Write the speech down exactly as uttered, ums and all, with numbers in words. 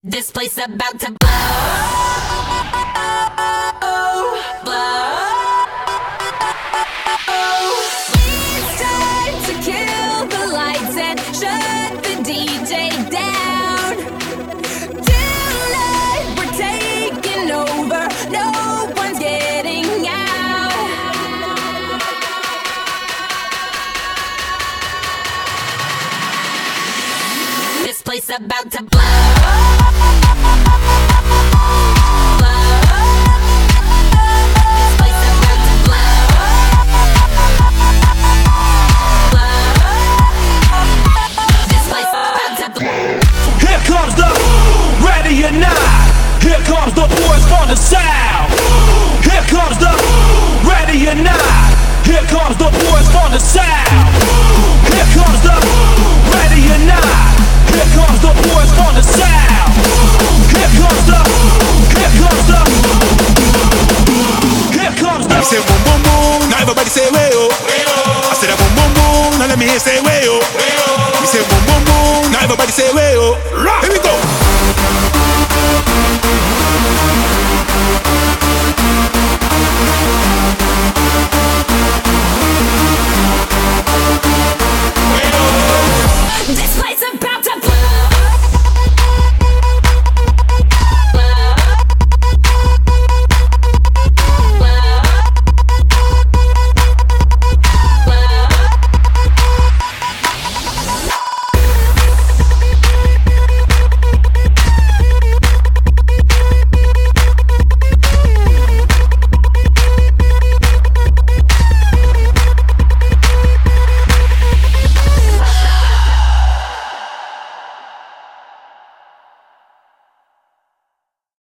This place about to blow, blow. It's time to kill the lights and shut the D J down. Tonight we're taking over, no one's getting out. This place about to blow. Here comes the boys from the side.